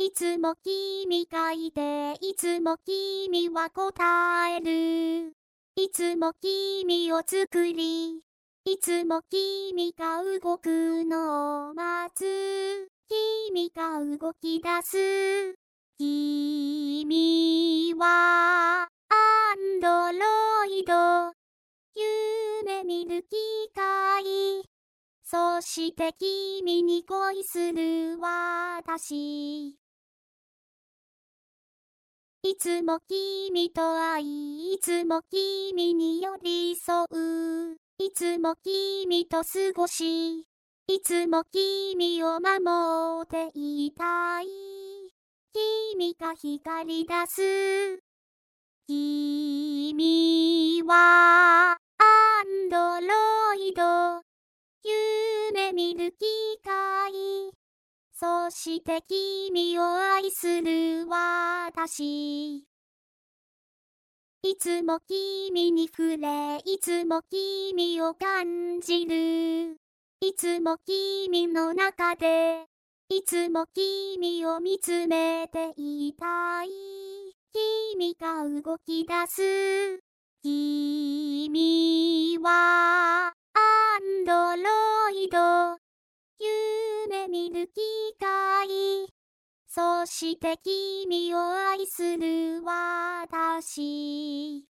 いつも君がいて、いつも君は答える。いつも君を作り、いつも君が動くのを待つ。君が動き出す。君はアンドロイド。夢見る機械。そして君に恋する私。いつも君と会い、いつも君に寄り添う。いつも君と過ごし、いつも君を守っていたい。君が光り出す。君はアンドロイド。夢見る機械。そして君を愛する私。いつも君に触れ、いつも君を感じる。いつも君の中で、いつも君を見つめていたい。君が動き出す。君はアンドロイド。夢見る機械。そして君を愛する私。